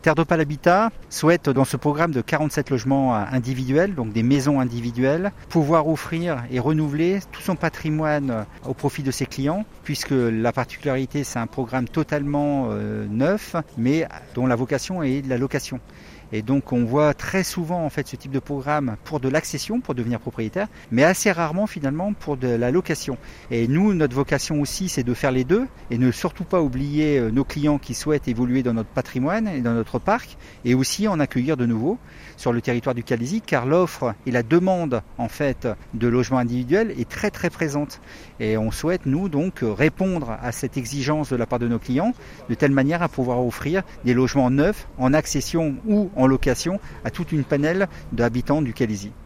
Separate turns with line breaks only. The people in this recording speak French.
Terre d'Opale Habitat souhaite, dans ce programme de 47 logements individuels, donc des maisons individuelles, pouvoir offrir et renouveler tout son patrimoine au profit de ses clients, puisque la particularité, c'est un programme totalement neuf, mais dont la vocation est de la location. Et donc on voit très souvent en fait ce type de programme pour de l'accession, pour devenir propriétaire, mais assez rarement finalement pour de la location. Et nous, notre vocation aussi, c'est de faire les deux et ne surtout pas oublier nos clients qui souhaitent évoluer dans notre patrimoine et dans notre parc, et aussi en accueillir de nouveaux sur le territoire du Calaisis, car l'offre et la demande en fait de logements individuels est très très présente. Et on souhaite nous donc répondre à cette exigence de la part de nos clients, de telle manière à pouvoir offrir des logements neufs en accession ou en location à toute une panel d'habitants du Calaisis.